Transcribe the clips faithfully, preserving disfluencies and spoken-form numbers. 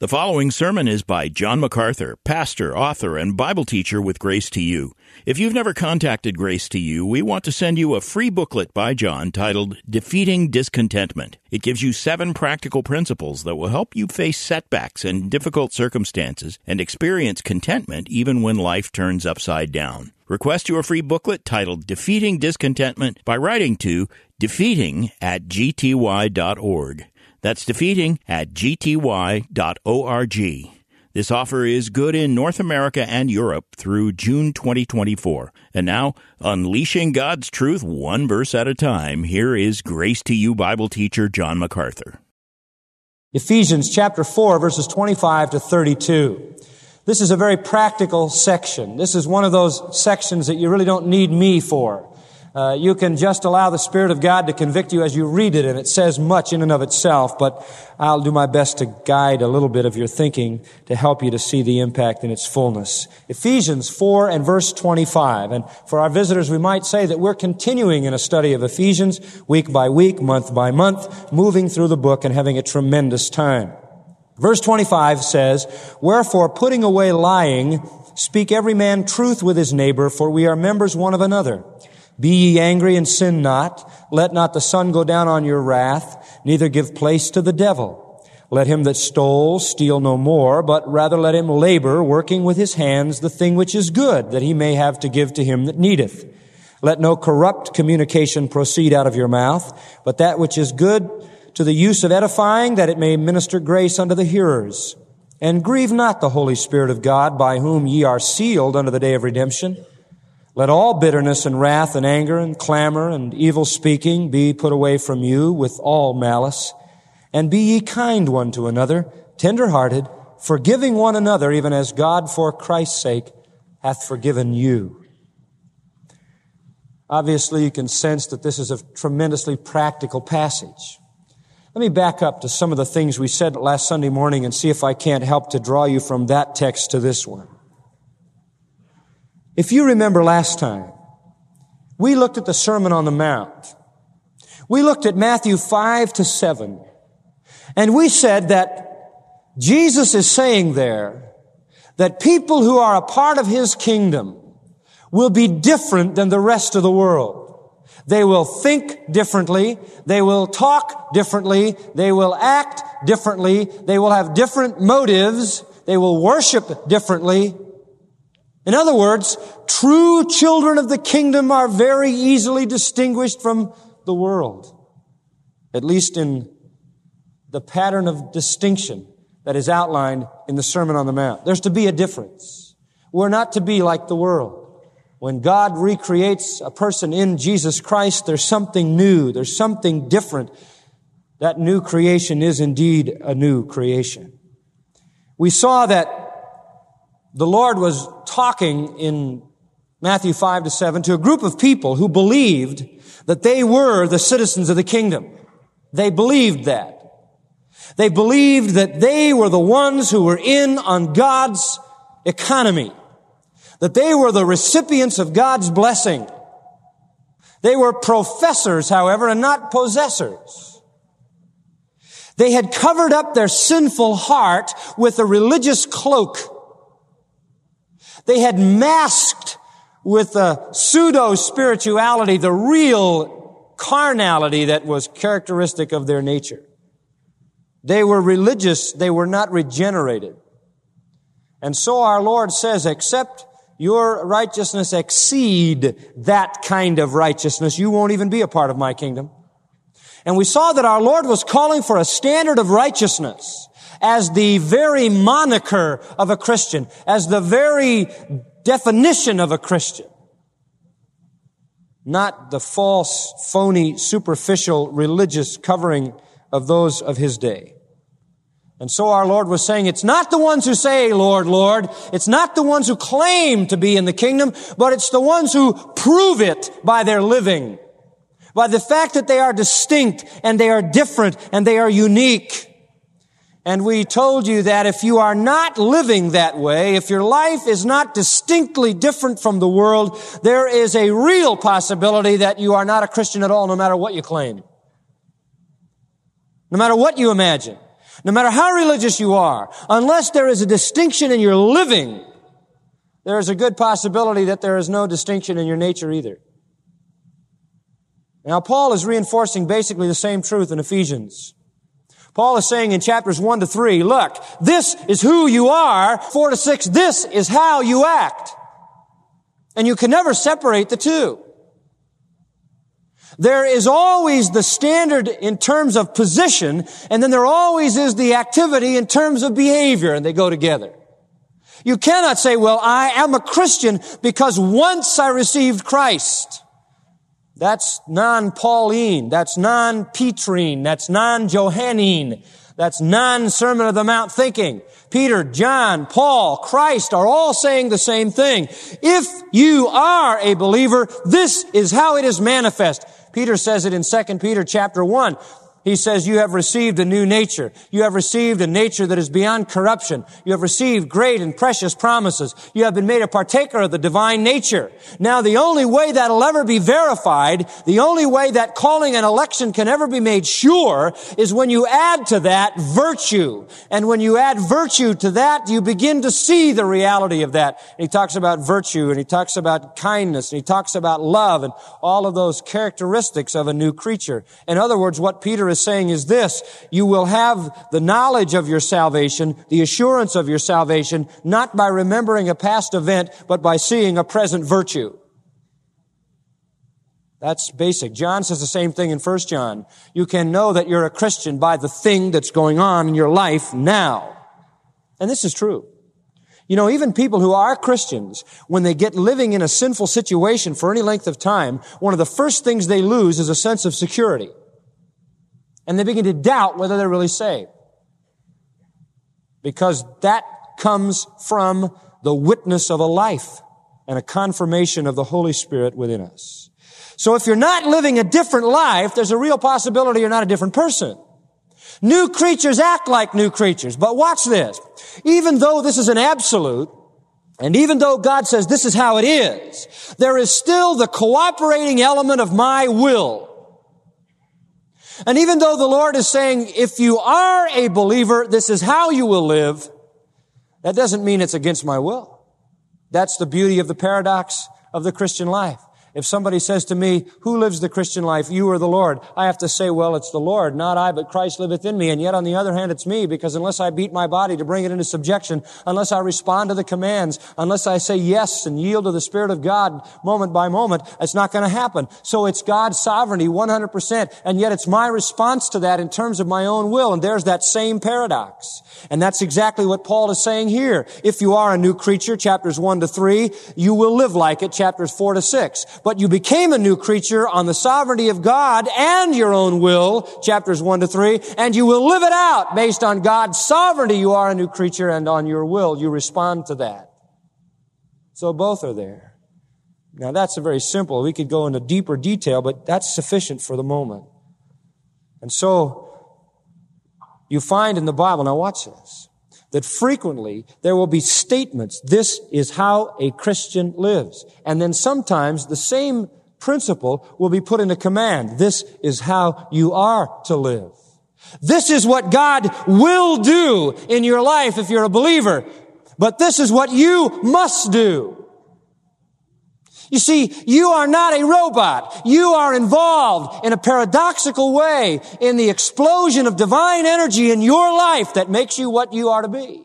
The following sermon is by John MacArthur, pastor, author, and Bible teacher with Grace to You. If you've never contacted Grace to You, we want to send you a free booklet by John titled Defeating Discontentment. It gives you seven practical principles that will help you face setbacks and difficult circumstances and experience contentment even when life turns upside down. Request your free booklet titled Defeating Discontentment by writing to defeating at g t y dot org. That's defeating at g t y dot org. This offer is good in North America and Europe through June twenty twenty-four. And now, unleashing God's truth one verse at a time, here is Grace to You Bible teacher John MacArthur. Ephesians chapter four, verses twenty-five to thirty-two. This is a very practical section. This is one of those sections that you really don't need me for. Uh, you can just allow the Spirit of God to convict you as you read it, and it says much in and of itself, but I'll do my best to guide a little bit of your thinking to help you to see the impact in its fullness. Ephesians four and verse twenty-five. And for our visitors, we might say that we're continuing in a study of Ephesians week by week, month by month, moving through the book and having a tremendous time. Verse twenty-five says, "Wherefore, putting away lying, speak every man truth with his neighbor, for we are members one of another. Be ye angry and sin not. Let not the sun go down on your wrath, neither give place to the devil. Let him that stole steal no more, but rather let him labor, working with his hands the thing which is good, that he may have to give to him that needeth. Let no corrupt communication proceed out of your mouth, but that which is good to the use of edifying, that it may minister grace unto the hearers. And grieve not the Holy Spirit of God, by whom ye are sealed unto the day of redemption. Let all bitterness and wrath and anger and clamor and evil speaking be put away from you with all malice. And be ye kind one to another, tender-hearted, forgiving one another, even as God for Christ's sake hath forgiven you." Obviously, you can sense that this is a tremendously practical passage. Let me back up to some of the things we said last Sunday morning and see if I can't help to draw you from that text to this one. If you remember last time, we looked at the Sermon on the Mount. We looked at Matthew five to seven. And we said that Jesus is saying there that people who are a part of His kingdom will be different than the rest of the world. They will think differently. They will talk differently. They will act differently. They will have different motives. They will worship differently. In other words, true children of the kingdom are very easily distinguished from the world, at least in the pattern of distinction that is outlined in the Sermon on the Mount. There's to be a difference. We're not to be like the world. When God recreates a person in Jesus Christ, there's something new. There's something different. That new creation is indeed a new creation. We saw that the Lord was talking in Matthew five to seven to a group of people who believed that they were the citizens of the kingdom. They believed that. They believed that they were the ones who were in on God's economy, that they were the recipients of God's blessing. They were professors, however, and not possessors. They had covered up their sinful heart with a religious cloak. They had masked with a pseudo-spirituality the real carnality that was characteristic of their nature. They were religious. They were not regenerated. And so our Lord says, except your righteousness exceed that kind of righteousness, you won't even be a part of my kingdom. And we saw that our Lord was calling for a standard of righteousness as the very moniker of a Christian, as the very definition of a Christian. Not the false, phony, superficial religious covering of those of His day. And so our Lord was saying, it's not the ones who say, Lord, Lord. It's not the ones who claim to be in the kingdom, but it's the ones who prove it by their living. By the fact that they are distinct and they are different and they are unique. And we told you that if you are not living that way, if your life is not distinctly different from the world, there is a real possibility that you are not a Christian at all, no matter what you claim. No matter what you imagine. No matter how religious you are, unless there is a distinction in your living, there is a good possibility that there is no distinction in your nature either. Now, Paul is reinforcing basically the same truth in Ephesians. Paul is saying in chapters one to three, look, this is who you are. Four to six, this is how you act. And you can never separate the two. There is always the standard in terms of position, and then there always is the activity in terms of behavior, and they go together. You cannot say, well, I am a Christian because once I received Christ. That's non-Pauline. That's non-Petrine. That's non-Johannine. That's non-Sermon of the Mount thinking. Peter, John, Paul, Christ are all saying the same thing. If you are a believer, this is how it is manifest. Peter says it in Second Peter chapter one. He says, you have received a new nature. You have received a nature that is beyond corruption. You have received great and precious promises. You have been made a partaker of the divine nature. Now, the only way that'll ever be verified, the only way that calling and election can ever be made sure is when you add to that virtue. And when you add virtue to that, you begin to see the reality of that. And he talks about virtue, and he talks about kindness, and he talks about love, and all of those characteristics of a new creature. In other words, what Peter is saying is this: you will have the knowledge of your salvation, the assurance of your salvation, not by remembering a past event, but by seeing a present virtue. That's basic. John says the same thing in First John. You can know that you're a Christian by the thing that's going on in your life now. And this is true. You know, even people who are Christians, when they get living in a sinful situation for any length of time, one of the first things they lose is a sense of security. And they begin to doubt whether they're really saved. Because that comes from the witness of a life and a confirmation of the Holy Spirit within us. So if you're not living a different life, there's a real possibility you're not a different person. New creatures act like new creatures. But watch this. Even though this is an absolute, and even though God says this is how it is, there is still the cooperating element of my will. And even though the Lord is saying, if you are a believer, this is how you will live, that doesn't mean it's against my will. That's the beauty of the paradox of the Christian life. If somebody says to me, who lives the Christian life, you or the Lord? I have to say, well, it's the Lord, not I, but Christ liveth in me. And yet on the other hand, it's me, because unless I beat my body to bring it into subjection, unless I respond to the commands, unless I say yes and yield to the Spirit of God moment by moment, it's not going to happen. So it's God's sovereignty one hundred percent. And yet it's my response to that in terms of my own will. And there's that same paradox. And that's exactly what Paul is saying here. If you are a new creature, chapters one to three, you will live like it, chapters four to six. But you became a new creature on the sovereignty of God and your own will, chapters one to three, and you will live it out based on God's sovereignty. You are a new creature, and on your will, you respond to that. So both are there. Now that's a very simple. We could go into deeper detail, but that's sufficient for the moment. And so you find in the Bible, now watch this, that frequently there will be statements, this is how a Christian lives. And then sometimes the same principle will be put in a command. This is how you are to live. This is what God will do in your life if you're a believer. But this is what you must do. You see, you are not a robot. You are involved in a paradoxical way in the explosion of divine energy in your life that makes you what you are to be.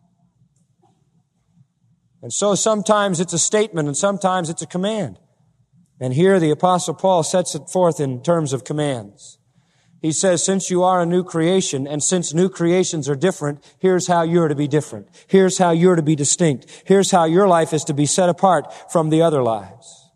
And so sometimes it's a statement and sometimes it's a command. And here the Apostle Paul sets it forth in terms of commands. He says, since you are a new creation, and since new creations are different, here's how you're to be different. Here's how you're to be distinct. Here's how your life is to be set apart from the other lives.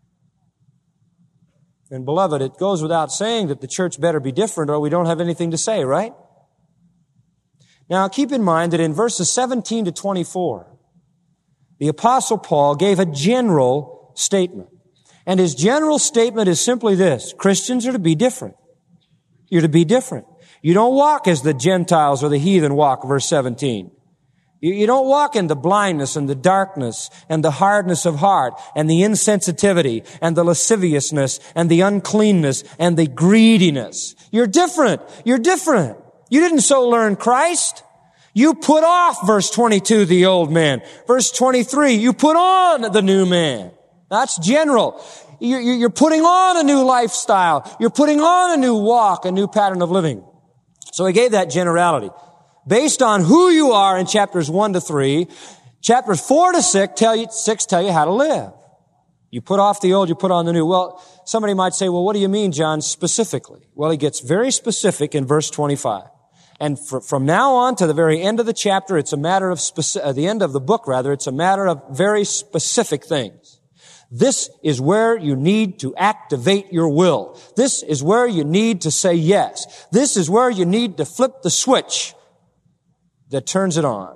And beloved, it goes without saying that the church better be different or we don't have anything to say, right? Now keep in mind that in verses seventeen to twenty-four, the Apostle Paul gave a general statement. And his general statement is simply this: Christians are to be different. You're to be different. You don't walk as the Gentiles or the heathen walk, verse seventeen. You, you don't walk in the blindness and the darkness and the hardness of heart and the insensitivity and the lasciviousness and the uncleanness and the greediness. You're different. You're different. You didn't so learn Christ. You put off, verse twenty-two, the old man. Verse twenty-three, you put on the new man. That's general. You're putting on a new lifestyle. You're putting on a new walk, a new pattern of living. So he gave that generality. Based on who you are in chapters one to three, chapters four to six tell you, six tell you how to live. You put off the old, you put on the new. Well, somebody might say, well, what do you mean, John, specifically? Well, he gets very specific in verse twenty-five. And fr- from now on to the very end of the chapter, it's a matter of speci- uh, the end of the book, rather, it's a matter of very specific things. This is where you need to activate your will. This is where you need to say yes. This is where you need to flip the switch that turns it on.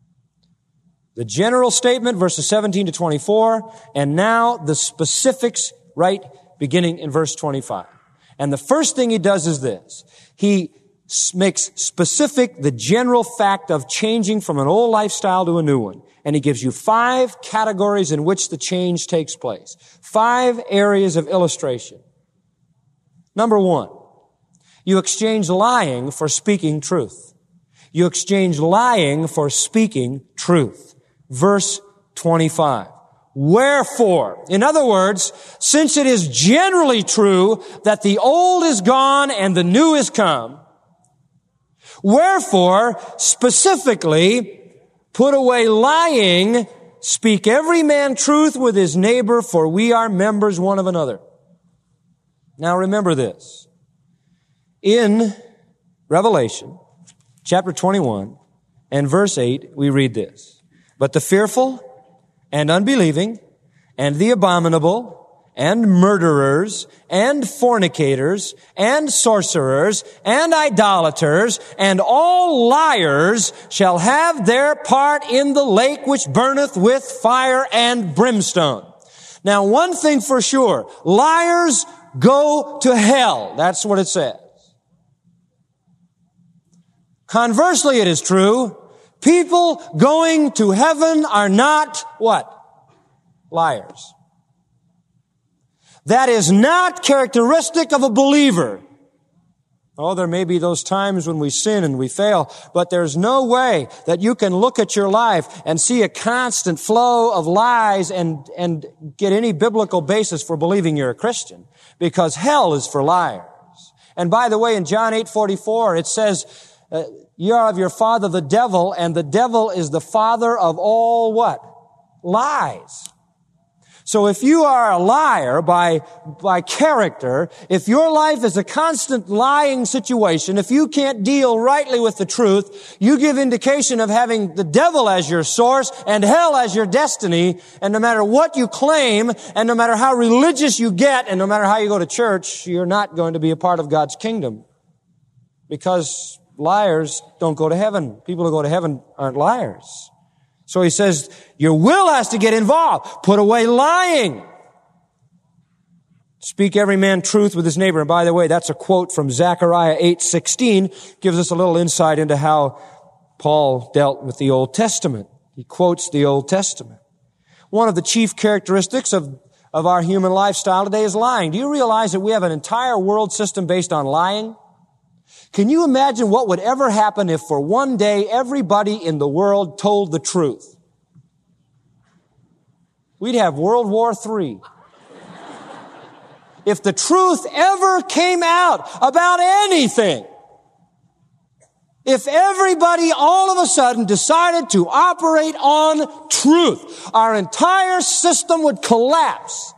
The general statement, verses seventeen to twenty-four, and now the specifics right beginning in verse twenty-five. And the first thing he does is this. He makes specific the general fact of changing from an old lifestyle to a new one. And he gives you five categories in which the change takes place. Five areas of illustration. Number one, you exchange lying for speaking truth. You exchange lying for speaking truth. Verse twenty-five. Wherefore, in other words, since it is generally true that the old is gone and the new is come, wherefore, specifically, put away lying, speak every man truth with his neighbor, for we are members one of another. Now remember this. In Revelation, chapter twenty-one, and verse eight, we read this. But the fearful, and unbelieving, and the abominable, and murderers, and fornicators, and sorcerers, and idolaters, and all liars shall have their part in the lake which burneth with fire and brimstone. Now, one thing for sure, liars go to hell. That's what it says. Conversely, it is true, people going to heaven are not what? Liars. That is not characteristic of a believer. Oh, there may be those times when we sin and we fail, but there's no way that you can look at your life and see a constant flow of lies and, and get any biblical basis for believing you're a Christian, because hell is for liars. And by the way, in John eight forty-four, it says, uh, you are of your father the devil, and the devil is the father of all what? Lies. So if you are a liar by, by character, if your life is a constant lying situation, if you can't deal rightly with the truth, you give indication of having the devil as your source and hell as your destiny. And no matter what you claim, and no matter how religious you get, and no matter how you go to church, you're not going to be a part of God's kingdom. Because liars don't go to heaven. People who go to heaven aren't liars. So he says, your will has to get involved. Put away lying. Speak every man truth with his neighbor. And by the way, that's a quote from Zechariah eight sixteen. Gives us a little insight into how Paul dealt with the Old Testament. He quotes the Old Testament. One of the chief characteristics of, of our human lifestyle today is lying. Do you realize that we have an entire world system based on lying? Can you imagine what would ever happen if for one day everybody in the world told the truth? We'd have World War Three. If the truth ever came out about anything, if everybody all of a sudden decided to operate on truth, our entire system would collapse.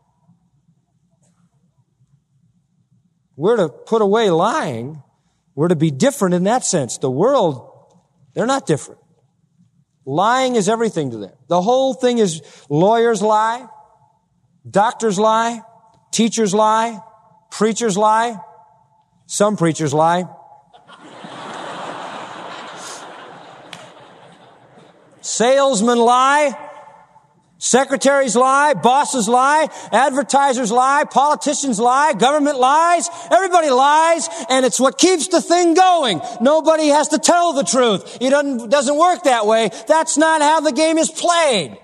We're to put away lying. We're to be different in that sense. The world, they're not different. Lying is everything to them. The whole thing is lawyers lie, doctors lie, teachers lie, preachers lie, some preachers lie, salesmen lie, secretaries lie, bosses lie, advertisers lie, politicians lie, government lies, everybody lies, and it's what keeps the thing going. Nobody has to tell the truth. It doesn't, doesn't work that way. That's not how the game is played.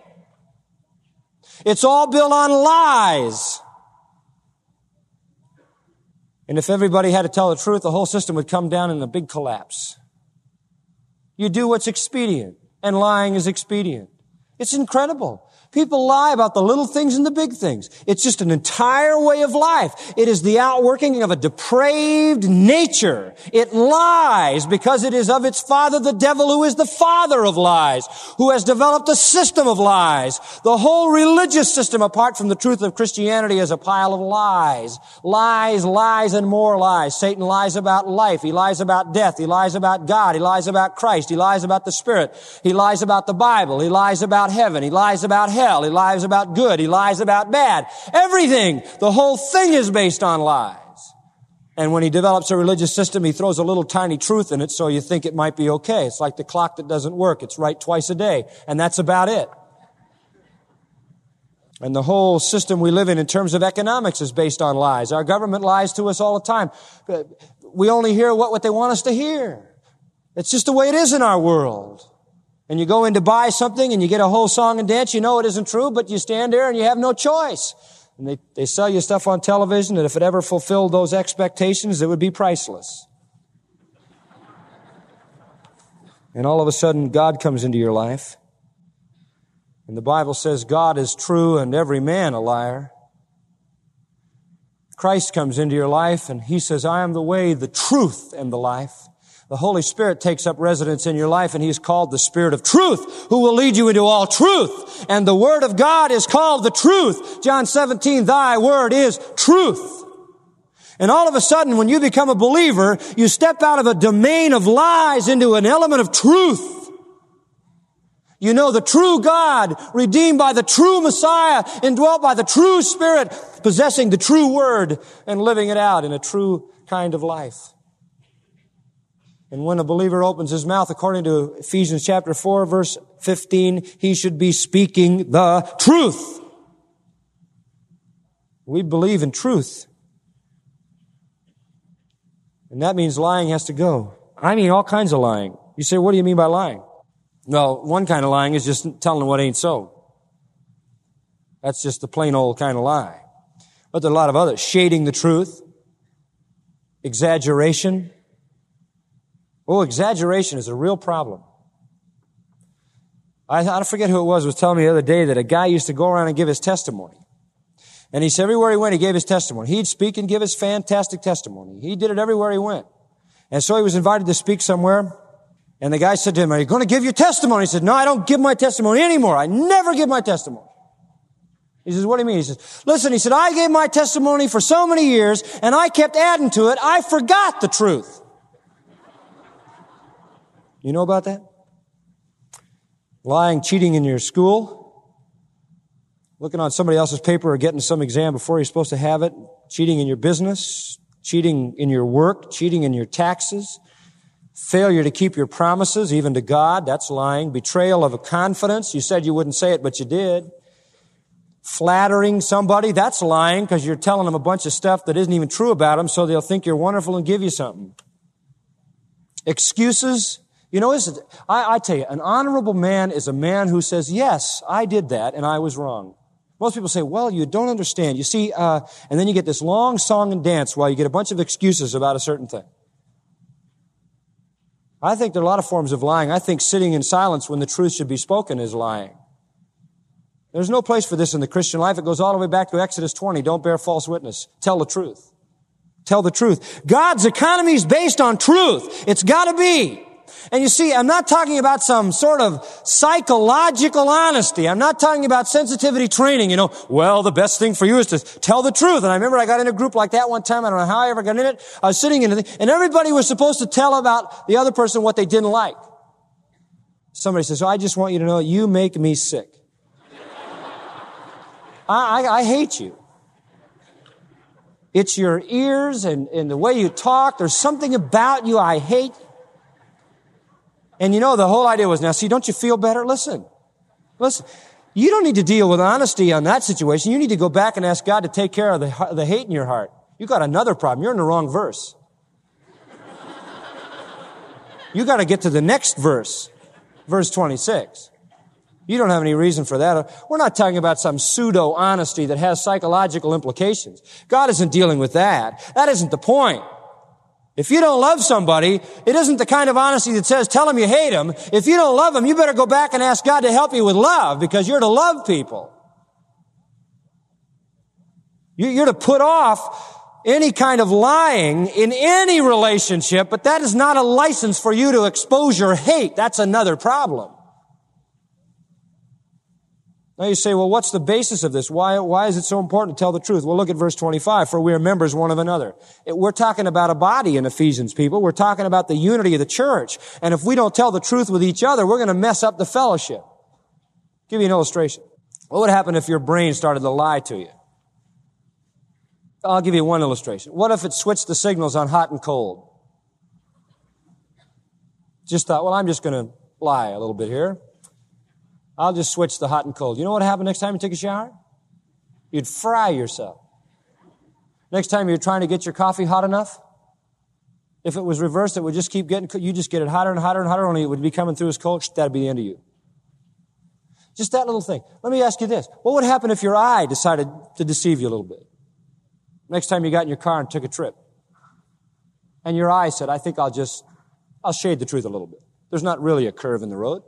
It's all built on lies. And if everybody had to tell the truth, the whole system would come down in a big collapse. You do what's expedient, and lying is expedient. It's incredible. People lie about the little things and the big things. It's just an entire way of life. It is the outworking of a depraved nature. It lies because it is of its father, the devil, who is the father of lies, who has developed a system of lies. The whole religious system, apart from the truth of Christianity, is a pile of lies. Lies, lies, and more lies. Satan lies about life. He lies about death. He lies about God. He lies about Christ. He lies about the Spirit. He lies about the Bible. He lies about heaven. He lies about hell. He lies about good. He lies about bad. Everything. The whole thing is based on lies. And when he develops a religious system, he throws a little tiny truth in it so you think it might be okay. It's like the clock that doesn't work. It's right twice a day. And that's about it. And the whole system we live in in terms of economics is based on lies. Our government lies to us all the time. We only hear what, what they want us to hear. It's just the way it is in our world. And you go in to buy something and you get a whole song and dance. You know it isn't true, but you stand there and you have no choice. And they, they sell you stuff on television that if it ever fulfilled those expectations, it would be priceless. And all of a sudden, God comes into your life. And the Bible says God is true and every man a liar. Christ comes into your life and He says, I am the way, the truth, and the life. The Holy Spirit takes up residence in your life, and He's called the Spirit of truth, who will lead you into all truth. And the Word of God is called the truth. John seventeen, thy word is truth. And all of a sudden, when you become a believer, you step out of a domain of lies into an element of truth. You know the true God, redeemed by the true Messiah, indwelt by the true Spirit, possessing the true Word and living it out in a true kind of life. And when a believer opens his mouth, according to Ephesians chapter four, verse fifteen, he should be speaking the truth. We believe in truth. And that means lying has to go. I mean all kinds of lying. You say, what do you mean by lying? Well, one kind of lying is just telling what ain't so. That's just the plain old kind of lie. But there are a lot of others. Shading the truth. Exaggeration. Oh, exaggeration is a real problem. I, I forget who it was was telling me the other day that a guy used to go around and give his testimony. And he said everywhere he went, he gave his testimony. He'd speak and give his fantastic testimony. He did it everywhere he went. And so he was invited to speak somewhere. And the guy said to him, are you going to give your testimony? He said, no, I don't give my testimony anymore. I never give my testimony. He says, what do you mean? He says, listen, he said, I gave my testimony for so many years, and I kept adding to it. I forgot the truth. You know about that? Lying, cheating in your school, looking on somebody else's paper or getting some exam before you're supposed to have it, cheating in your business, cheating in your work, cheating in your taxes, failure to keep your promises, even to God, that's lying, betrayal of a confidence, you said you wouldn't say it, but you did. Flattering somebody, that's lying because you're telling them a bunch of stuff that isn't even true about them so they'll think you're wonderful and give you something. Excuses. You know, I, I tell you, an honorable man is a man who says, yes, I did that and I was wrong. Most people say, well, you don't understand. You see, uh, and then you get this long song and dance while you get a bunch of excuses about a certain thing. I think there are a lot of forms of lying. I think sitting in silence when the truth should be spoken is lying. There's no place for this in the Christian life. It goes all the way back to Exodus twenty. Don't bear false witness. Tell the truth. Tell the truth. God's economy is based on truth. It's got to be. And you see, I'm not talking about some sort of psychological honesty. I'm not talking about sensitivity training. You know, well, the best thing for you is to tell the truth. And I remember I got in a group like that one time. I don't know how I ever got in it. I was sitting in it, and everybody was supposed to tell about the other person what they didn't like. Somebody says, oh, I just want you to know you make me sick. I, I, I hate you. It's your ears and, and the way you talk. There's something about you I hate. And you know, the whole idea was, now see, don't you feel better? Listen, listen, you don't need to deal with honesty on that situation. You need to go back and ask God to take care of the, the hate in your heart. You got another problem. You're in the wrong verse. You got to get to the next verse, verse twenty-six. You don't have any reason for that. We're not talking about some pseudo-honesty that has psychological implications. God isn't dealing with that. That isn't the point. If you don't love somebody, it isn't the kind of honesty that says, tell them you hate them. If you don't love them, you better go back and ask God to help you with love, because you're to love people. You're to put off any kind of lying in any relationship, but that is not a license for you to expose your hate. That's another problem. Now you say, well, what's the basis of this? Why, why is it so important to tell the truth? Well, look at verse twenty-five. For we are members one of another. It, we're talking about a body in Ephesians, people. We're talking about the unity of the church. And if we don't tell the truth with each other, we're going to mess up the fellowship. I'll give you an illustration. What would happen if your brain started to lie to you? I'll give you one illustration. What if it switched the signals on hot and cold? Just thought, well, I'm just going to lie a little bit here. I'll just switch the hot and cold. You know what happened next time you take a shower? You'd fry yourself. Next time you're trying to get your coffee hot enough, if it was reversed, it would just keep getting, you just get it hotter and hotter and hotter, only it would be coming through as cold. That'd be the end of you. Just that little thing. Let me ask you this. What would happen if your eye decided to deceive you a little bit? Next time you got in your car and took a trip, and your eye said, I think I'll just, I'll shade the truth a little bit. There's not really a curve in the road.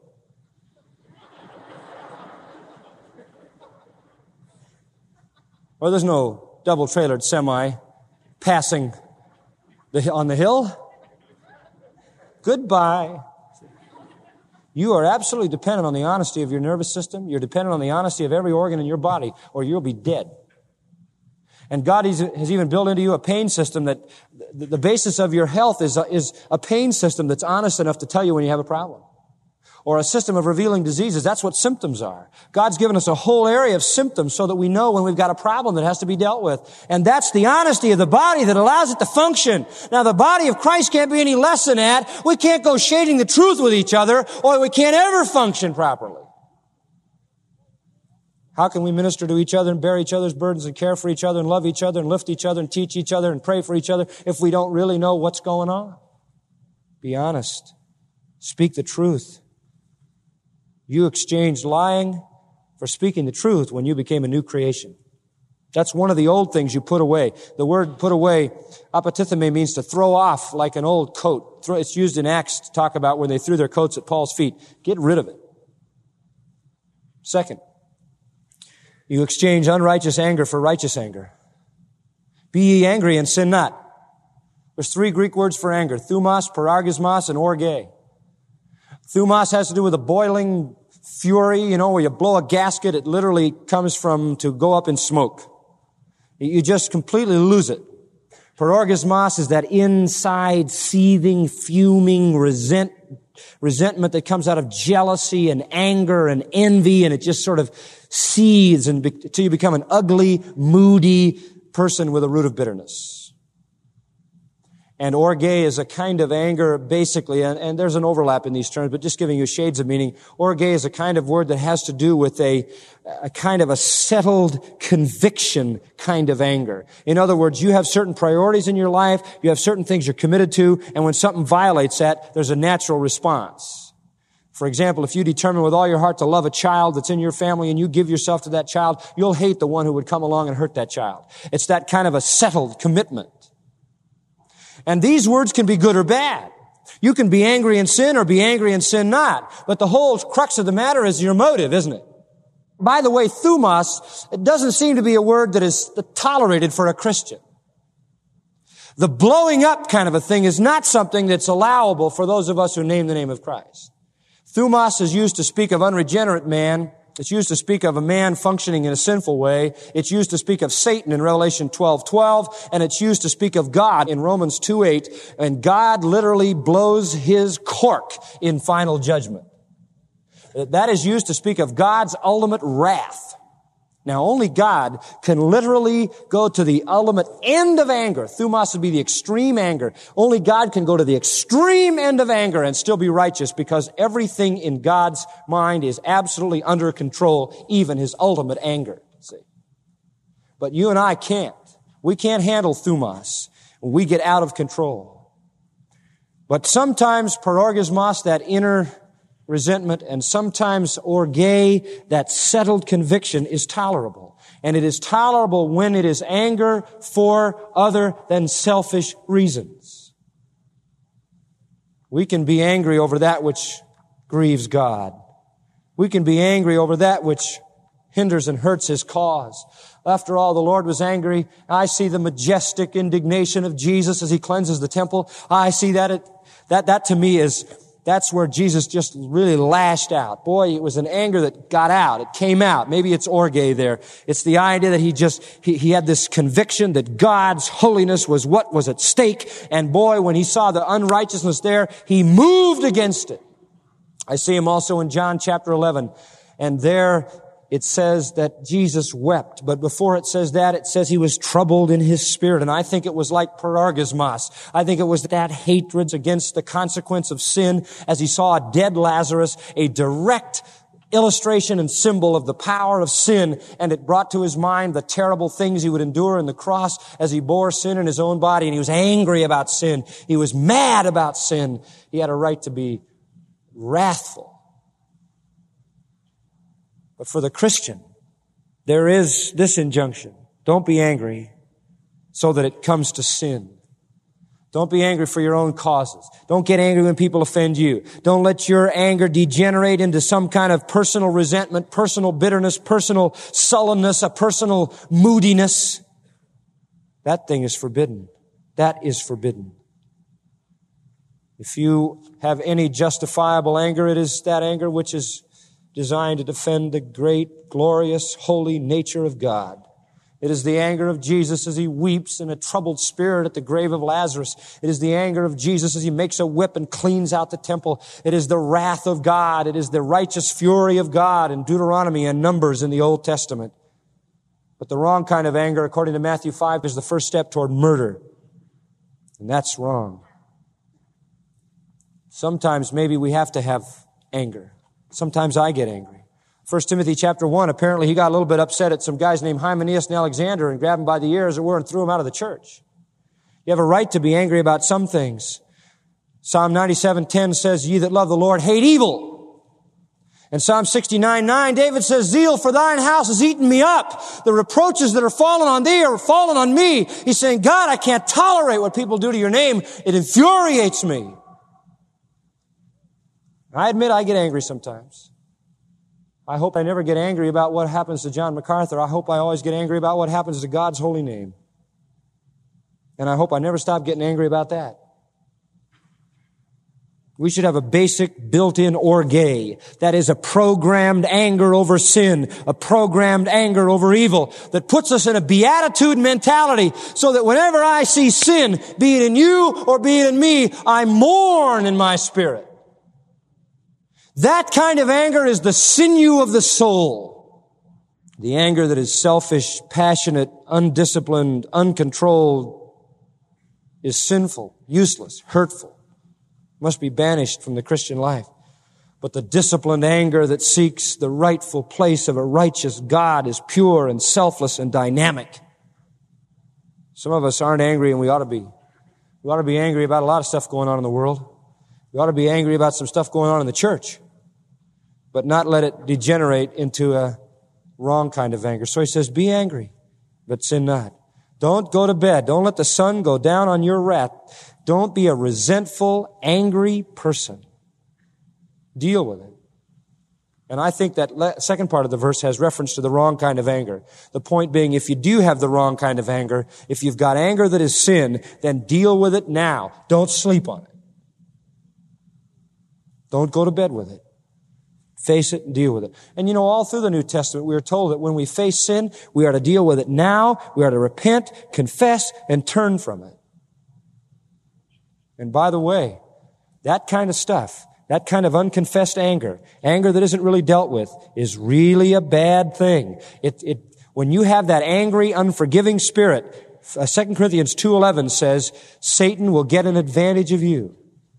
Or there's no double-trailered semi passing the, on the hill. Goodbye. You are absolutely dependent on the honesty of your nervous system. You're dependent on the honesty of every organ in your body, or you'll be dead. And God has even built into you a pain system that the basis of your health is a, is a pain system that's honest enough to tell you when you have a problem. Or a system of revealing diseases. That's what symptoms are. God's given us a whole area of symptoms so that we know when we've got a problem that has to be dealt with. And that's the honesty of the body that allows it to function. Now, the body of Christ can't be any less than that. We can't go shading the truth with each other, or we can't ever function properly. How can we minister to each other and bear each other's burdens and care for each other and love each other and lift each other and teach each other and pray for each other if we don't really know what's going on? Be honest. Speak the truth. You exchanged lying for speaking the truth when you became a new creation. That's one of the old things you put away. The word put away, apotitheme, means to throw off like an old coat. It's used in Acts to talk about when they threw their coats at Paul's feet. Get rid of it. Second, you exchange unrighteous anger for righteous anger. Be ye angry and sin not. There's three Greek words for anger: thumos, parargismos, and orge. Thumos has to do with a boiling fury, you know, where you blow a gasket. It literally comes from to go up in smoke. You just completely lose it. Parargismos is that inside seething, fuming resent, resentment that comes out of jealousy and anger and envy, and it just sort of seethes until you become an ugly, moody person with a root of bitterness. And orge is a kind of anger, basically, and, and there's an overlap in these terms, but just giving you shades of meaning. Orge is a kind of word that has to do with a, a kind of a settled conviction kind of anger. In other words, you have certain priorities in your life, you have certain things you're committed to, and when something violates that, there's a natural response. For example, if you determine with all your heart to love a child that's in your family and you give yourself to that child, you'll hate the one who would come along and hurt that child. It's that kind of a settled commitment. And these words can be good or bad. You can be angry and sin or be angry and sin not. But the whole crux of the matter is your motive, isn't it? By the way, thumos, it doesn't seem to be a word that is tolerated for a Christian. The blowing up kind of a thing is not something that's allowable for those of us who name the name of Christ. Thumos is used to speak of unregenerate man. It's used to speak of a man functioning in a sinful way. It's used to speak of Satan in Revelation twelve twelve, and it's used to speak of God in Romans two eight, and God literally blows his cork in final judgment. That is used to speak of God's ultimate wrath. Now, only God can literally go to the ultimate end of anger. Thumos would be the extreme anger. Only God can go to the extreme end of anger and still be righteous, because everything in God's mind is absolutely under control, even his ultimate anger. See? But you and I can't. We can't handle thumos. We get out of control. But sometimes parargismos, that inner resentment, and sometimes orge, that settled conviction, is tolerable. And it is tolerable when it is anger for other than selfish reasons. We can be angry over that which grieves God. We can be angry over that which hinders and hurts His cause. After all, the Lord was angry. I see the majestic indignation of Jesus as He cleanses the temple. I see that it, that, that to me is, that's where Jesus just really lashed out. Boy, it was an anger that got out. It came out. Maybe it's orge there. It's the idea that he just, he, he had this conviction that God's holiness was what was at stake. And boy, when he saw the unrighteousness there, he moved against it. I see him also in John chapter eleven. And there it says that Jesus wept. But before it says that, it says he was troubled in his spirit. And I think it was like parargismos. I think it was that hatred against the consequence of sin as he saw a dead Lazarus, a direct illustration and symbol of the power of sin. And it brought to his mind the terrible things he would endure in the cross as he bore sin in his own body. And he was angry about sin. He was mad about sin. He had a right to be wrathful. But for the Christian, there is this injunction. Don't be angry so that it comes to sin. Don't be angry for your own causes. Don't get angry when people offend you. Don't let your anger degenerate into some kind of personal resentment, personal bitterness, personal sullenness, a personal moodiness. That thing is forbidden. That is forbidden. If you have any justifiable anger, it is that anger which is designed to defend the great, glorious, holy nature of God. It is the anger of Jesus as He weeps in a troubled spirit at the grave of Lazarus. It is the anger of Jesus as He makes a whip and cleans out the temple. It is the wrath of God. It is the righteous fury of God in Deuteronomy and Numbers in the Old Testament. But the wrong kind of anger, according to Matthew five, is the first step toward murder. And that's wrong. Sometimes maybe we have to have anger. Sometimes I get angry. First Timothy chapter one, apparently he got a little bit upset at some guys named Hymenaeus and Alexander and grabbed him by the ear, as it were, and threw him out of the church. You have a right to be angry about some things. Psalm ninety-seven ten says, ye that love the Lord hate evil. And Psalm sixty-nine nine, David says, zeal for thine house has eaten me up. The reproaches that are fallen on thee are fallen on me. He's saying, God, I can't tolerate what people do to your name. It infuriates me. I admit I get angry sometimes. I hope I never get angry about what happens to John MacArthur. I hope I always get angry about what happens to God's holy name. And I hope I never stop getting angry about that. We should have a basic built-in orge. That is a programmed anger over sin, a programmed anger over evil that puts us in a beatitude mentality so that whenever I see sin, be it in you or be it in me, I mourn in my spirit. That kind of anger is the sinew of the soul. The anger that is selfish, passionate, undisciplined, uncontrolled is sinful, useless, hurtful, must be banished from the Christian life. But the disciplined anger that seeks the rightful place of a righteous God is pure and selfless and dynamic. Some of us aren't angry, and we ought to be. We ought to be angry about a lot of stuff going on in the world. We ought to be angry about some stuff going on in the church, but not let it degenerate into a wrong kind of anger. So he says, be angry, but sin not. Don't go to bed. Don't let the sun go down on your wrath. Don't be a resentful, angry person. Deal with it. And I think that second part of the verse has reference to the wrong kind of anger. The point being, if you do have the wrong kind of anger, if you've got anger that is sin, then deal with it now. Don't sleep on it. Don't go to bed with it. Face it and deal with it. And you know, all through the New Testament, we are told that when we face sin, we are to deal with it now. We are to repent, confess, and turn from it. And by the way, that kind of stuff, that kind of unconfessed anger, anger that isn't really dealt with, is really a bad thing. It, it, when you have that angry, unforgiving spirit, Second Corinthians two eleven says, Satan will get an advantage of you.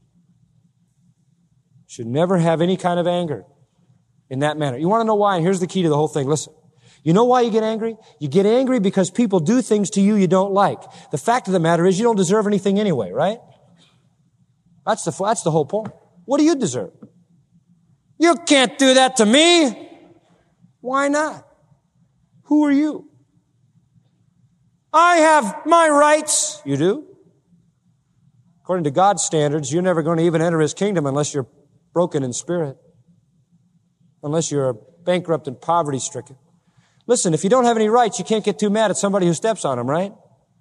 Should never have any kind of anger in that manner. You want to know why? And here's the key to the whole thing. Listen. You know why you get angry? You get angry because people do things to you you don't like. The fact of the matter is you don't deserve anything anyway, right? That's the, that's the whole point. What do you deserve? You can't do that to me. Why not? Who are you? I have my rights. You do? According to God's standards, you're never going to even enter His kingdom unless you're broken in spirit, unless you're bankrupt and poverty-stricken. Listen, if you don't have any rights, you can't get too mad at somebody who steps on them, right?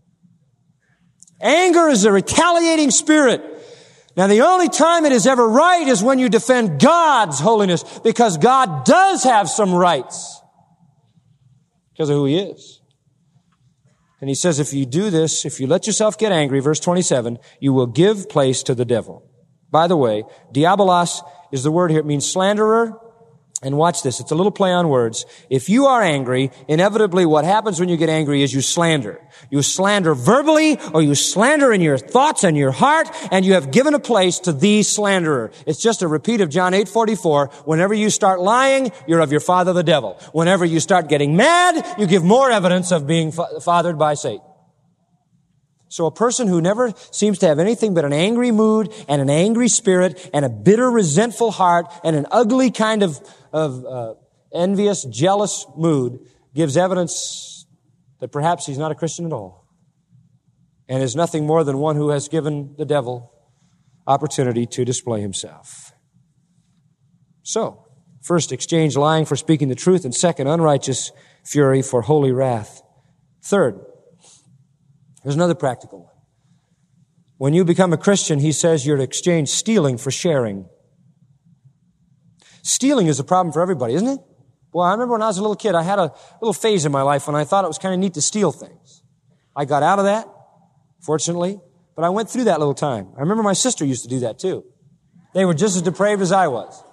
Anger is a retaliating spirit. Now, the only time it is ever right is when you defend God's holiness, because God does have some rights because of who He is. And He says, if you do this, if you let yourself get angry, verse twenty-seven, you will give place to the devil. By the way, diabolos is the word here. It means slanderer. And watch this. It's a little play on words. If you are angry, inevitably what happens when you get angry is you slander. You slander verbally, or you slander in your thoughts and your heart, and you have given a place to the slanderer. It's just a repeat of John eight forty-four. Whenever you start lying, you're of your father the devil. Whenever you start getting mad, you give more evidence of being fa- fathered by Satan. So a person who never seems to have anything but an angry mood and an angry spirit and a bitter, resentful heart and an ugly kind of, of uh, envious, jealous mood gives evidence that perhaps he's not a Christian at all and is nothing more than one who has given the devil opportunity to display himself. So, first, exchange lying for speaking the truth, and second, unrighteous fury for holy wrath. Third, there's another practical one. When you become a Christian, He says you're to exchange stealing for sharing. Stealing is a problem for everybody, isn't it? Well, I remember when I was a little kid, I had a little phase in my life when I thought it was kind of neat to steal things. I got out of that, fortunately, but I went through that little time. I remember my sister used to do that too. They were just as depraved as I was.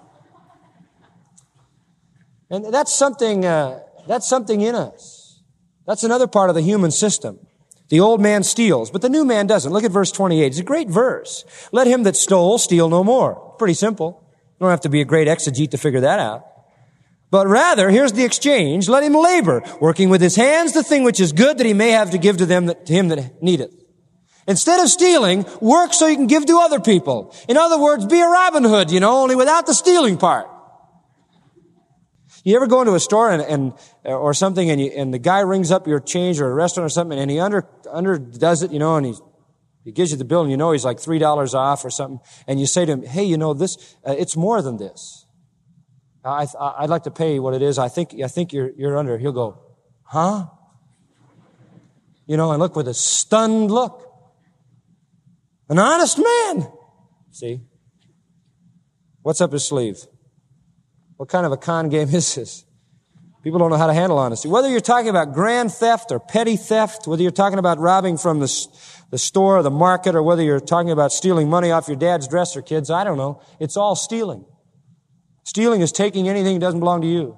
And that's something, uh, that's something in us. That's another part of the human system. The old man steals, but the new man doesn't. Look at verse twenty-eight. It's a great verse. Let him that stole steal no more. Pretty simple. You don't have to be a great exegete to figure that out. But rather, here's the exchange. Let him labor, working with his hands the thing which is good, that he may have to give to them that, to him that needeth. Instead of stealing, work so you can give to other people. In other words, be a Robin Hood, you know, only without the stealing part. You ever go into a store and, and or something, and, you, and the guy rings up your change, or a restaurant or something, and he under under does it, you know, and he he gives you the bill, and you know he's like three dollars off or something, and you say to him, "Hey, you know this, uh, it's more than this. I, I I'd like to pay what it is. I think I think you're you're under." He'll go, "Huh?" You know, and look with a stunned look. An honest man. See, what's up his sleeve? What kind of a con game is this? People don't know how to handle honesty. Whether you're talking about grand theft or petty theft, whether you're talking about robbing from the, the store or the market, or whether you're talking about stealing money off your dad's dresser, kids, I don't know. It's all stealing. Stealing is taking anything that doesn't belong to you.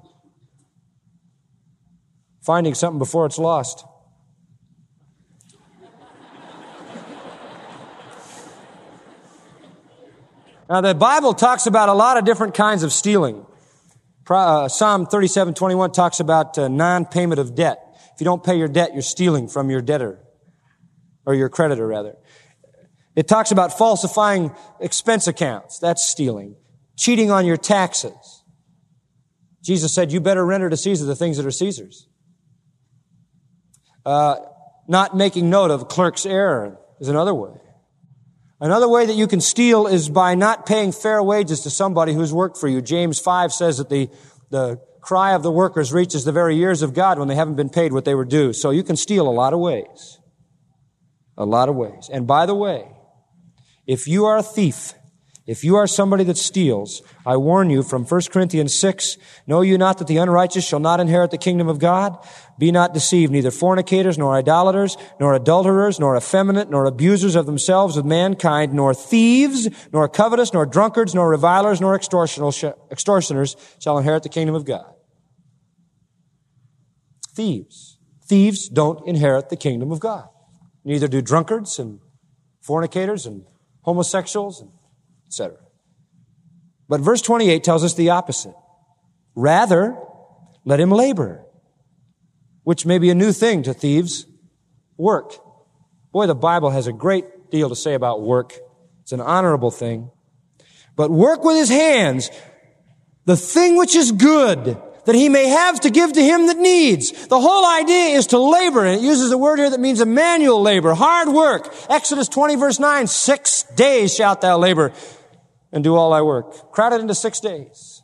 Finding something before it's lost. Now, the Bible talks about a lot of different kinds of stealing. Uh, Psalm thirty-seven twenty-one talks about uh, non-payment of debt. If you don't pay your debt, you're stealing from your debtor, or your creditor, rather. It talks about falsifying expense accounts. That's stealing. Cheating on your taxes. Jesus said, you better render to Caesar the things that are Caesar's. Uh, not making note of clerk's error is another way. Another way that you can steal is by not paying fair wages to somebody who's worked for you. James five says that the, the cry of the workers reaches the very ears of God when they haven't been paid what they were due. So you can steal a lot of ways. A lot of ways. And by the way, if you are a thief, if you are somebody that steals, I warn you from First Corinthians six, know you not that the unrighteous shall not inherit the kingdom of God? Be not deceived, neither fornicators, nor idolaters, nor adulterers, nor effeminate, nor abusers of themselves with mankind, nor thieves, nor covetous, nor drunkards, nor revilers, nor extortioners shall inherit the kingdom of God. Thieves. Thieves don't inherit the kingdom of God. Neither do drunkards and fornicators and homosexuals and et cetera. But verse twenty-eight tells us the opposite. Rather, let him labor, which may be a new thing to thieves. Work. Boy, the Bible has a great deal to say about work. It's an honorable thing. But work with his hands, the thing which is good, that he may have to give to him that needs. The whole idea is to labor, and it uses a word here that means a manual labor, hard work. Exodus twenty verse nine, six days shalt thou labor and do all thy work. Crowded into six days.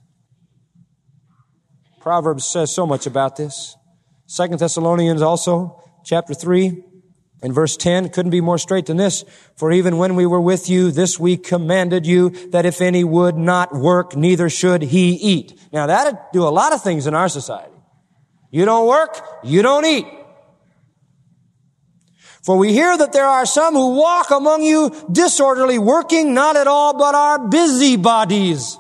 Proverbs says so much about this. Second Thessalonians also, chapter three, and verse ten, couldn't be more straight than this. For even when we were with you, this we commanded you, that if any would not work, neither should he eat. Now that'd do a lot of things in our society. You don't work, you don't eat. For we hear that there are some who walk among you disorderly, working not at all, but are busybodies.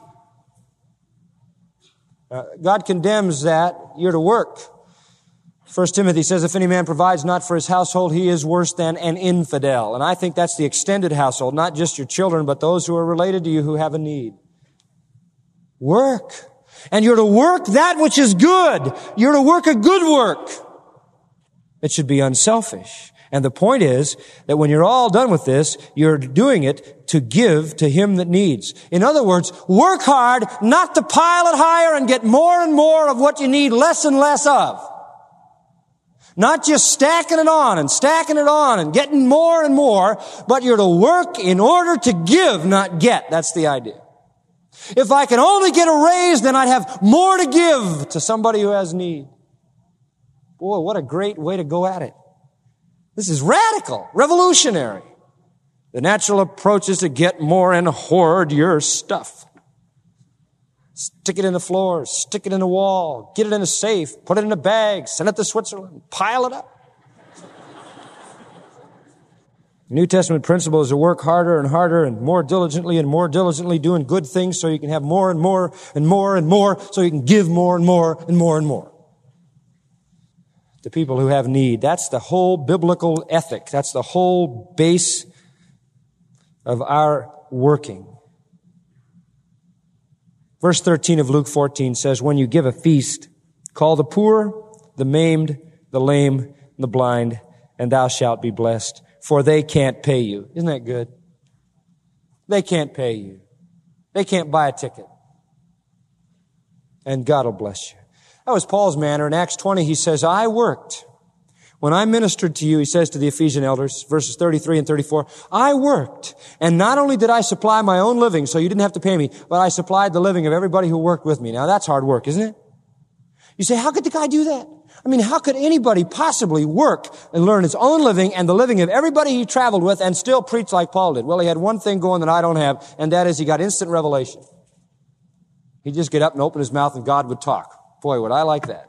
Uh, God condemns that. You're to work. First Timothy says, if any man provides not for his household, he is worse than an infidel. And I think that's the extended household, not just your children, but those who are related to you who have a need. Work. And you're to work that which is good. You're to work a good work. It should be unselfish. And the point is that when you're all done with this, you're doing it to give to him that needs. In other words, work hard, not to pile it higher and get more and more of what you need less and less of. Not just stacking it on and stacking it on and getting more and more, but you're to work in order to give, not get. That's the idea. If I can only get a raise, then I'd have more to give to somebody who has need. Boy, what a great way to go at it. This is radical, revolutionary. The natural approach is to get more and hoard your stuff. Stick it in the floor, stick it in the wall, get it in a safe, put it in a bag, send it to Switzerland, pile it up. The New Testament principle is to work harder and harder and more diligently and more diligently doing good things so you can have more and more and more and more so you can give more and more and more and more to people who have need. That's the whole biblical ethic. That's the whole base of our working. Verse thirteen of Luke fourteen says, when you give a feast, call the poor, the maimed, the lame, and the blind, and thou shalt be blessed, for they can't pay you. Isn't that good? They can't pay you. They can't buy a ticket. And God will bless you. That was Paul's manner. In Acts twenty, he says, I worked. When I ministered to you, he says to the Ephesian elders, verses thirty-three and thirty-four, I worked. And not only did I supply my own living, so you didn't have to pay me, but I supplied the living of everybody who worked with me. Now that's hard work, isn't it? You say, how could the guy do that? I mean, how could anybody possibly work and learn his own living and the living of everybody he traveled with and still preach like Paul did? Well, he had one thing going that I don't have, and that is he got instant revelation. He'd just get up and open his mouth and God would talk. Boy, would I like that.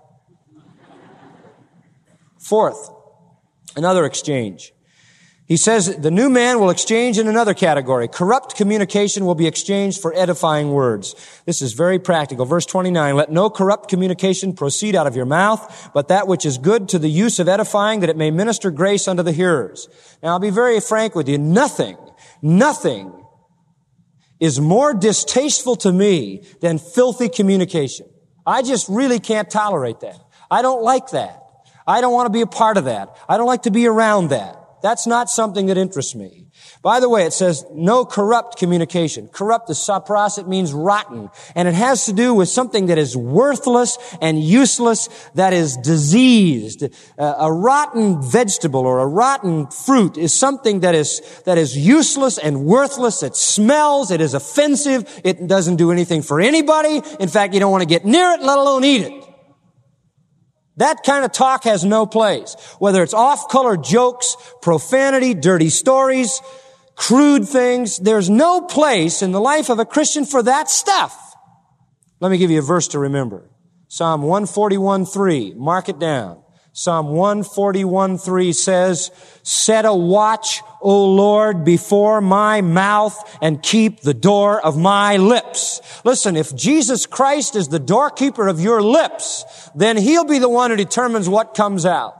Fourth, another exchange. He says the new man will exchange in another category. Corrupt communication will be exchanged for edifying words. This is very practical. Verse twenty-nine, let no corrupt communication proceed out of your mouth, but that which is good to the use of edifying, that it may minister grace unto the hearers. Now, I'll be very frank with you. Nothing, nothing is more distasteful to me than filthy communication. I just really can't tolerate that. I don't like that. I don't want to be a part of that. I don't like to be around that. That's not something that interests me. By the way, it says no corrupt communication. Corrupt is sapros, it means rotten. And it has to do with something that is worthless and useless, that is diseased. Uh, a rotten vegetable or a rotten fruit is something that is, that is useless and worthless. It smells, it is offensive, it doesn't do anything for anybody. In fact, you don't want to get near it, let alone eat it. That kind of talk has no place. Whether it's off-color jokes, profanity, dirty stories, crude things, there's no place in the life of a Christian for that stuff. Let me give you a verse to remember. Psalm one forty-one three. Mark it down. Psalm one forty-one three says, set a watch, O Lord, before my mouth and keep the door of my lips. Listen, if Jesus Christ is the doorkeeper of your lips, then He'll be the one who determines what comes out.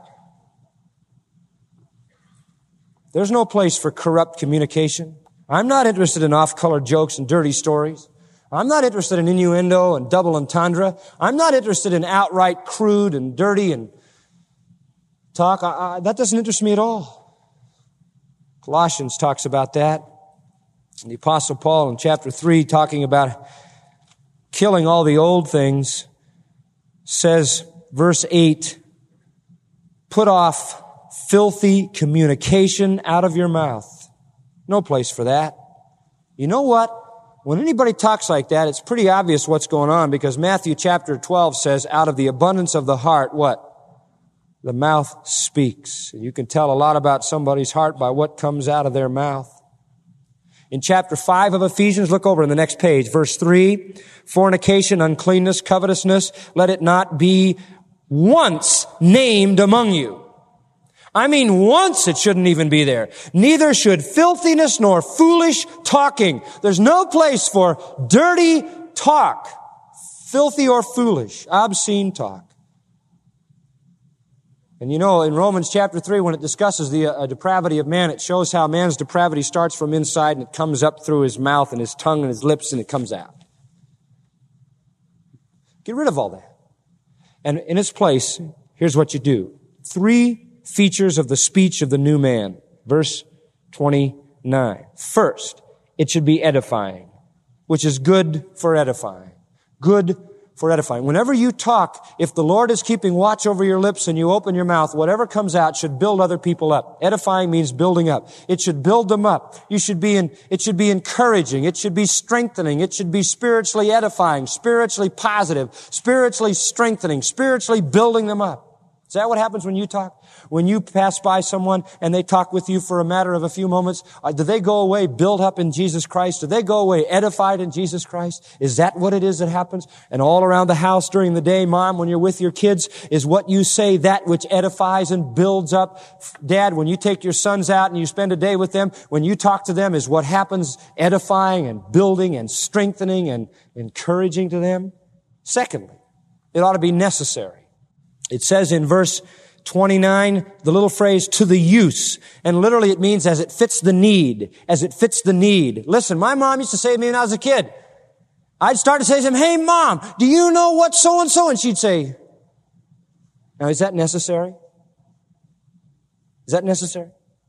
There's no place for corrupt communication. I'm not interested in off-color jokes and dirty stories. I'm not interested in innuendo and double entendre. I'm not interested in outright crude and dirty and talk. I, I, that doesn't interest me at all. Colossians talks about that. And the Apostle Paul in chapter three talking about killing all the old things, says, verse eight, put off filthy communication out of your mouth. No place for that. You know what? When anybody talks like that, it's pretty obvious what's going on, because Matthew chapter twelve says, out of the abundance of the heart, what? The mouth speaks. And you can tell a lot about somebody's heart by what comes out of their mouth. In chapter five of Ephesians, look over in the next page, verse three, fornication, uncleanness, covetousness, let it not be once named among you. I mean, once it shouldn't even be there. Neither should filthiness nor foolish talking. There's no place for dirty talk, filthy or foolish, obscene talk. And you know, in Romans chapter three, when it discusses the uh, depravity of man, it shows how man's depravity starts from inside and it comes up through his mouth and his tongue and his lips and it comes out. Get rid of all that. And in its place, here's what you do. Three features of the speech of the new man. Verse twenty-nine. First, it should be edifying, which is good for edifying. Good for edifying. Whenever you talk, if the Lord is keeping watch over your lips and you open your mouth, whatever comes out should build other people up. Edifying means building up. It should build them up. You should be in, it should be encouraging. It should be strengthening. It should be spiritually edifying, spiritually positive, spiritually strengthening, spiritually building them up. Is that what happens when you talk? When you pass by someone and they talk with you for a matter of a few moments, uh, do they go away built up in Jesus Christ? Do they go away edified in Jesus Christ? Is that what it is that happens? And all around the house during the day, Mom, when you're with your kids, is what you say that which edifies and builds up? Dad, when you take your sons out and you spend a day with them, when you talk to them, is what happens edifying and building and strengthening and encouraging to them? Secondly, it ought to be necessary. It says in verse twenty-nine, the little phrase, to the use. And literally it means as it fits the need. As it fits the need. Listen, my mom used to say to me when I was a kid, I'd start to say to him, hey Mom, do you know what so-and-so? And she'd say, now is that necessary? Is that necessary?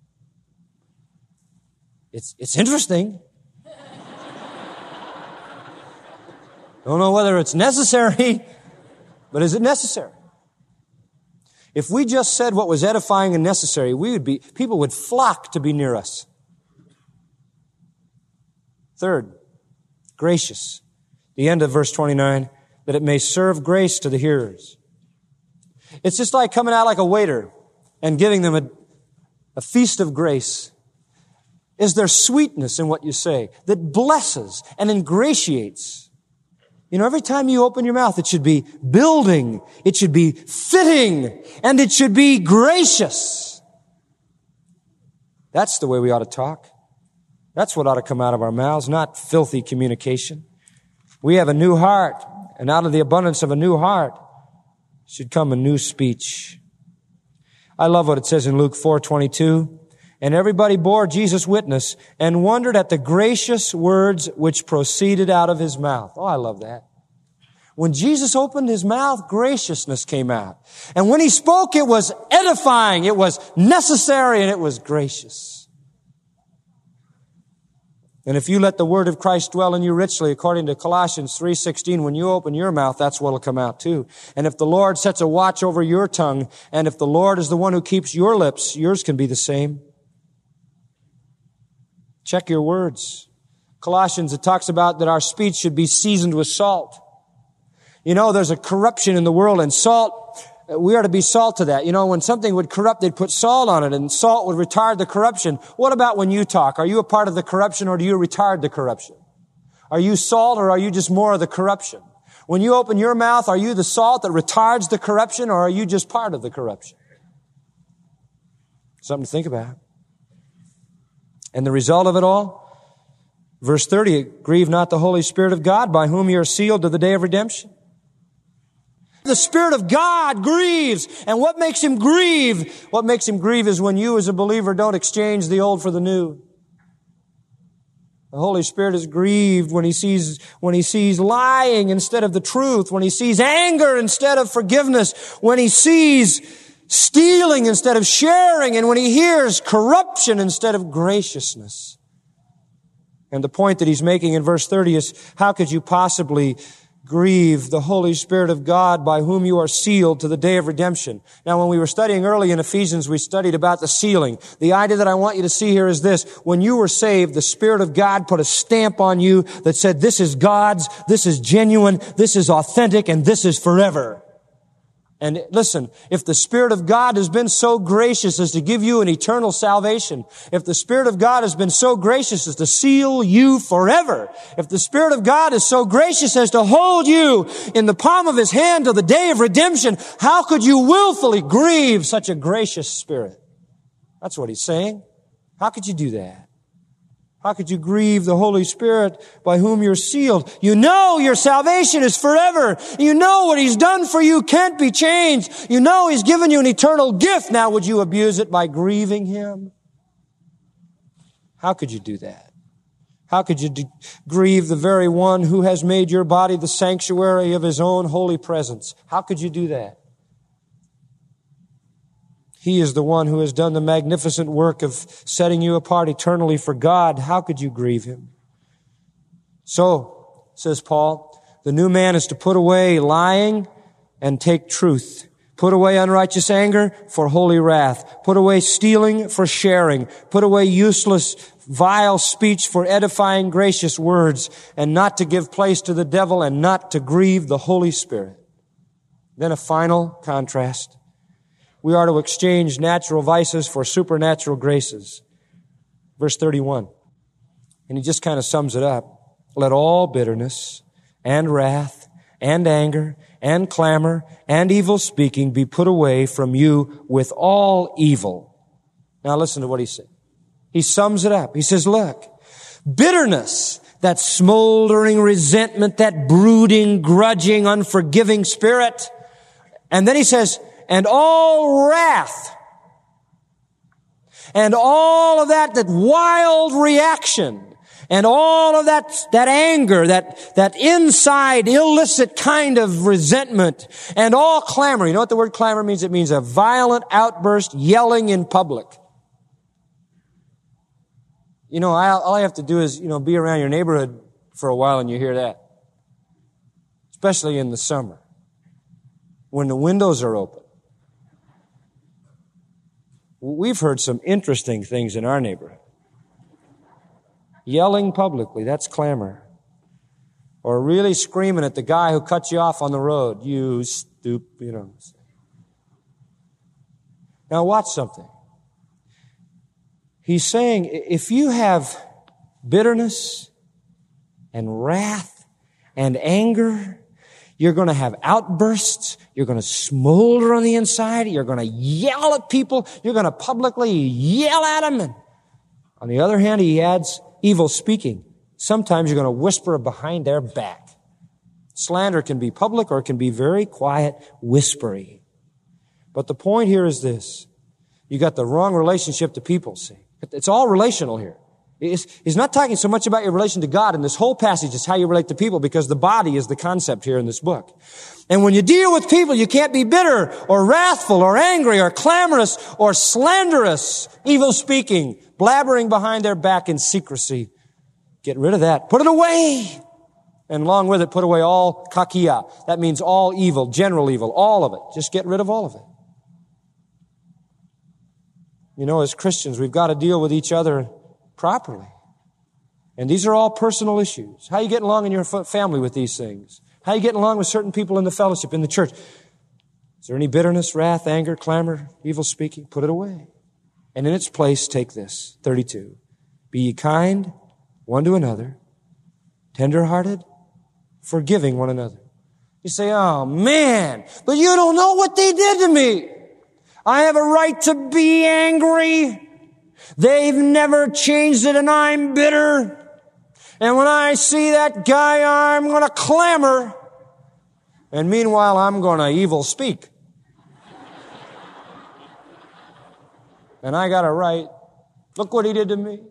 It's, it's interesting. Don't know whether it's necessary, but is it necessary? If we just said what was edifying and necessary, we would be, people would flock to be near us. Third, gracious. The end of verse twenty-nine, that it may serve grace to the hearers. It's just like coming out like a waiter and giving them a, a feast of grace. Is there sweetness in what you say that blesses and ingratiates? You know, every time you open your mouth, it should be building, it should be fitting, and it should be gracious. That's the way we ought to talk. That's what ought to come out of our mouths, not filthy communication. We have a new heart, and out of the abundance of a new heart should come a new speech. I love what it says in Luke four twenty-two. And everybody bore Jesus witness and wondered at the gracious words which proceeded out of his mouth. Oh, I love that. When Jesus opened his mouth, graciousness came out. And when he spoke, it was edifying, it was necessary, and it was gracious. And if you let the word of Christ dwell in you richly, according to Colossians three sixteen, when you open your mouth, that's what will come out too. And if the Lord sets a watch over your tongue, and if the Lord is the one who keeps your lips, yours can be the same. Check your words. Colossians, it talks about that our speech should be seasoned with salt. You know, there's a corruption in the world, and salt, we are to be salt to that. You know, when something would corrupt, they'd put salt on it, and salt would retard the corruption. What about when you talk? Are you a part of the corruption, or do you retard the corruption? Are you salt, or are you just more of the corruption? When you open your mouth, are you the salt that retards the corruption, or are you just part of the corruption? Something to think about. And the result of it all? Verse thirty, grieve not the Holy Spirit of God, by whom you are sealed to the day of redemption. The Spirit of God grieves. And what makes him grieve? What makes him grieve is when you as a believer don't exchange the old for the new. The Holy Spirit is grieved when he sees, when he sees lying instead of the truth, when he sees anger instead of forgiveness, when he sees stealing instead of sharing, and when he hears corruption instead of graciousness. And the point that he's making in verse thirty is, how could you possibly grieve the Holy Spirit of God by whom you are sealed to the day of redemption. Now, when we were studying early in Ephesians, we studied about the sealing. The idea that I want you to see here is this. When you were saved, the Spirit of God put a stamp on you that said, this is God's, this is genuine, this is authentic, and this is forever. And listen, if the Spirit of God has been so gracious as to give you an eternal salvation, if the Spirit of God has been so gracious as to seal you forever, if the Spirit of God is so gracious as to hold you in the palm of His hand till the day of redemption, how could you willfully grieve such a gracious Spirit? That's what He's saying. How could you do that? How could you grieve the Holy Spirit by whom you're sealed? You know your salvation is forever. You know what He's done for you can't be changed. You know He's given you an eternal gift. Now would you abuse it by grieving Him? How could you do that? How could you de- grieve the very one who has made your body the sanctuary of His own holy presence? How could you do that? He is the one who has done the magnificent work of setting you apart eternally for God. How could you grieve Him? So, says Paul, the new man is to put away lying and take truth. Put away unrighteous anger for holy wrath. Put away stealing for sharing. Put away useless, vile speech for edifying, gracious words, and not to give place to the devil and not to grieve the Holy Spirit. Then a final contrast. We are to exchange natural vices for supernatural graces. Verse thirty-one. And he just kind of sums it up. Let all bitterness and wrath and anger and clamor and evil speaking be put away from you with all evil. Now listen to what he said. He sums it up. He says, look, bitterness, that smoldering resentment, that brooding, grudging, unforgiving spirit. And then he says, and all wrath, and all of that, that wild reaction, and all of that, that anger, that, that inside illicit kind of resentment, and all clamor. You know what the word clamor means? It means a violent outburst, yelling in public. You know, all I have to do is, you know, be around your neighborhood for a while and you hear that. Especially in the summer, when the windows are open. We've heard some interesting things in our neighborhood. Yelling publicly, that's clamor. Or really screaming at the guy who cut you off on the road. You stoop, you know. Now watch something. He's saying, if you have bitterness and wrath and anger, you're going to have outbursts. You're going to smolder on the inside. You're going to yell at people. You're going to publicly yell at them. And on the other hand, he adds evil speaking. Sometimes you're going to whisper behind their back. Slander can be public or it can be very quiet, whispery. But the point here is this. You got the wrong relationship to people, see. It's all relational here. He's not talking so much about your relation to God in this whole passage. It's how you relate to people, because the body is the concept here in this book. And when you deal with people, you can't be bitter or wrathful or angry or clamorous or slanderous, evil speaking, blabbering behind their back in secrecy. Get rid of that. Put it away. And along with it, put away all kakia. That means all evil, general evil, all of it. Just get rid of all of it. You know, as Christians, we've got to deal with each other properly. And these are all personal issues. How are you getting along in your family with these things? How are you getting along with certain people in the fellowship, in the church? Is there any bitterness, wrath, anger, clamor, evil speaking? Put it away. And in its place, take this, thirty-two. Be ye kind one to another, tender-hearted, forgiving one another. You say, oh man, but you don't know what they did to me. I have a right to be angry. They've never changed it and I'm bitter. And when I see that guy, I'm going to clamor. And meanwhile, I'm going to evil speak. And I got a right. Look what he did to me.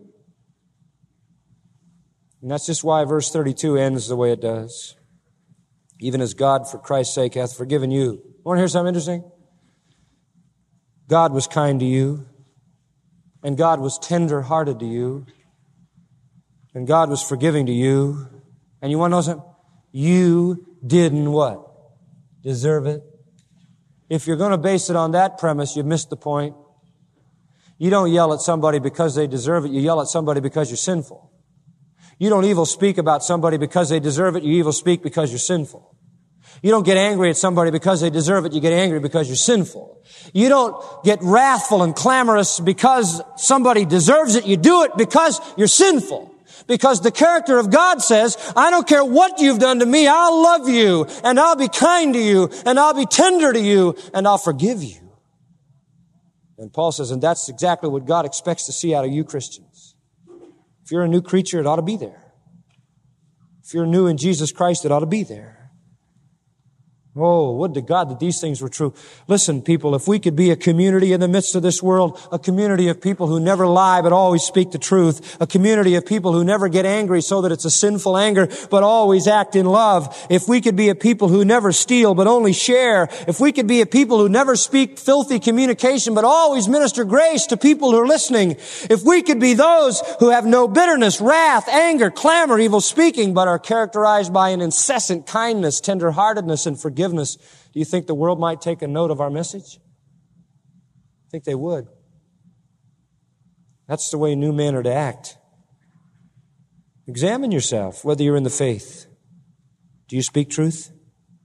And that's just why verse thirty-two ends the way it does. Even as God, for Christ's sake, hath forgiven you. Want to hear something interesting? God was kind to you. And God was tender-hearted to you. And God was forgiving to you. And you want to know something? You didn't what? Deserve it. If you're going to base it on that premise, you've missed the point. You don't yell at somebody because they deserve it. You yell at somebody because you're sinful. You don't evil speak about somebody because they deserve it. You evil speak because you're sinful. You don't get angry at somebody because they deserve it. You get angry because you're sinful. You don't get wrathful and clamorous because somebody deserves it. You do it because you're sinful. Because the character of God says, I don't care what you've done to me, I'll love you, and I'll be kind to you, and I'll be tender to you, and I'll forgive you. And Paul says, and that's exactly what God expects to see out of you Christians. If you're a new creature, it ought to be there. If you're new in Jesus Christ, it ought to be there. Oh, would to God that these things were true. Listen, people, if we could be a community in the midst of this world, a community of people who never lie but always speak the truth, a community of people who never get angry so that it's a sinful anger but always act in love, if we could be a people who never steal but only share, if we could be a people who never speak filthy communication but always minister grace to people who are listening, if we could be those who have no bitterness, wrath, anger, clamor, evil speaking, but are characterized by an incessant kindness, tenderheartedness, and forgiveness, Forgiveness, do you think the world might take a note of our message? I think they would. That's the way new men are to act. Examine yourself, whether you're in the faith. Do you speak truth?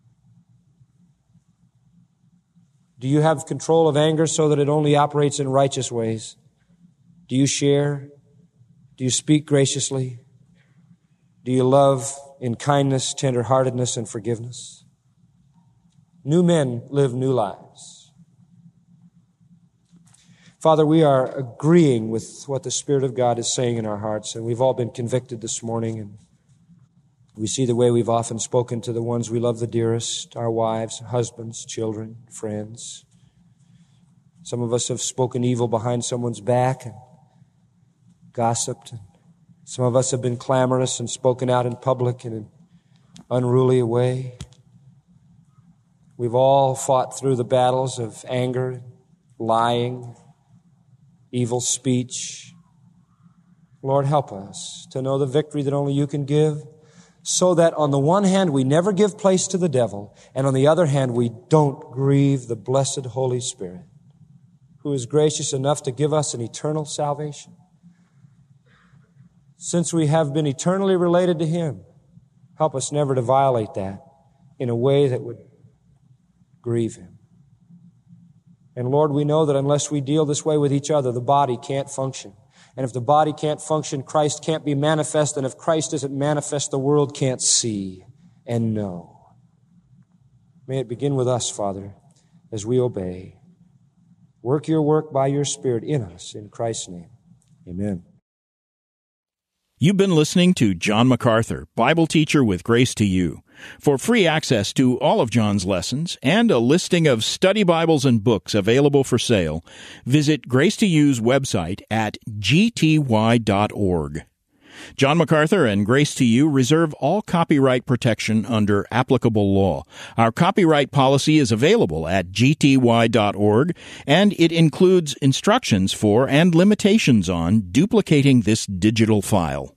Do you have control of anger so that it only operates in righteous ways? Do you share? Do you speak graciously? Do you love in kindness, tenderheartedness, and forgiveness? New men live new lives. Father, we are agreeing with what the Spirit of God is saying in our hearts, and we've all been convicted this morning, and we see the way we've often spoken to the ones we love the dearest, our wives, husbands, children, friends. Some of us have spoken evil behind someone's back and gossiped. Some of us have been clamorous and spoken out in public in an unruly way. We've all fought through the battles of anger, lying, evil speech. Lord, help us to know the victory that only you can give, so that on the one hand we never give place to the devil, and on the other hand we don't grieve the blessed Holy Spirit, who is gracious enough to give us an eternal salvation. Since we have been eternally related to Him, help us never to violate that in a way that would grieve Him. And Lord, we know that unless we deal this way with each other, the body can't function. And if the body can't function, Christ can't be manifest. And if Christ isn't manifest, the world can't see and know. May it begin with us, Father, as we obey. Work your work by your Spirit in us. In Christ's name, amen. You've been listening to John MacArthur, Bible teacher with Grace to You. For free access to all of John's lessons and a listing of study Bibles and books available for sale, visit Grace to You's website at g t y dot org. John MacArthur and Grace to You reserve all copyright protection under applicable law. Our copyright policy is available at g t y dot org, and it includes instructions for and limitations on duplicating this digital file.